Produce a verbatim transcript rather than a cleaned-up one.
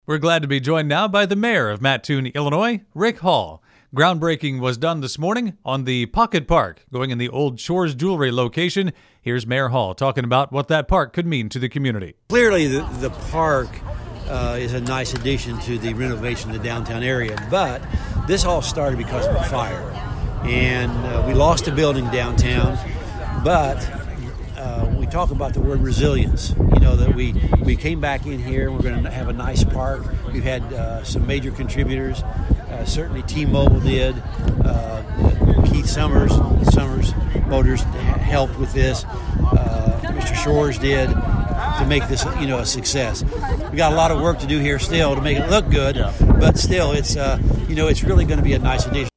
We're glad to be joined now by the mayor of Mattoon, Illinois, Rick Hall. Groundbreaking was done this morning on the Pocket Park, going in the old Shores Jewelry location. Here's Mayor Hall talking about what that park could mean to the community. Clearly, the, the park uh, is a nice addition to the renovation of the downtown area, but this all started because of a fire. And uh, we lost a building downtown, but uh, we talk about the word resilience. You know, that we, we came back in here, and we're going to have a nice park. We've had uh, some major contributors. Uh, certainly T-Mobile did. Uh, Keith Summers, Summers Motors helped with this. Uh, Mister Shores did to make this, you know, a success. We got a lot of work to do here still to make it look good, yeah. But still, it's uh, you know, it's really going to be a nice addition.